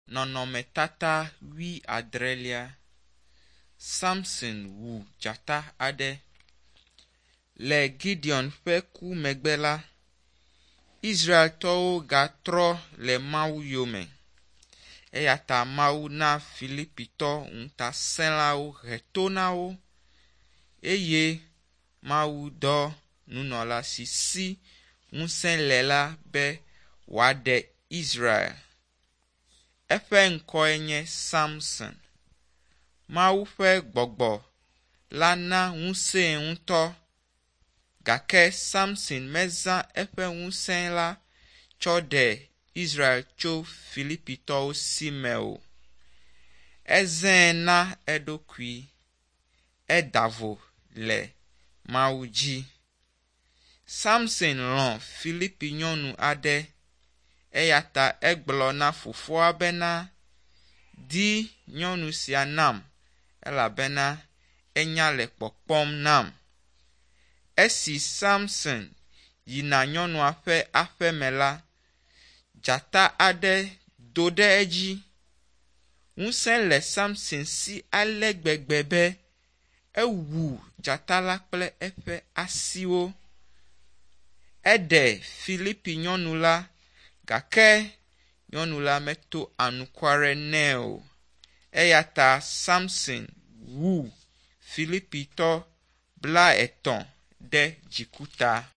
Nɔnɔmetata 10. Samson wu dzata aɖe. Le Gideon ƒe ku megbe la, Israeltɔwo gatrɔ le Mawu yome. Eya ta Mawu na Filipitɔ ŋutasẽlawo he to na wo, eye Mawu dɔ nunɔla si si ŋusẽ le la be wòaɖe Israel. Eƒe ŋkɔe nye Samson. Mawu ƒe gbɔgbɔ la na ŋusẽ ŋutɔ, gake Samson mezã eƒe ŋusẽ la tsɔ ɖe Israel tso Filipitɔwo si me o. Ezẽ na eɖokui, eda vo le Mawu dzi. Samson lɔ̃ Filipi nyɔnu aɖe, eya ta egblɔ na fofoa bena, di nyɔnu sia nam, elabena enya le kpɔkpɔm nam. Esi Samson yina nyɔnua ƒe aƒe me la, dzata aɖe do ɖe edzi. Ŋusẽ le Samson si ale gbegbe be ewu dzata la kple eƒe asiwo. Eɖe Filipi nyɔnu la, gake nyɔnu la meto anukware nɛ o. Eya ta Samson wu Filipitɔ 30 ɖe dzikuta.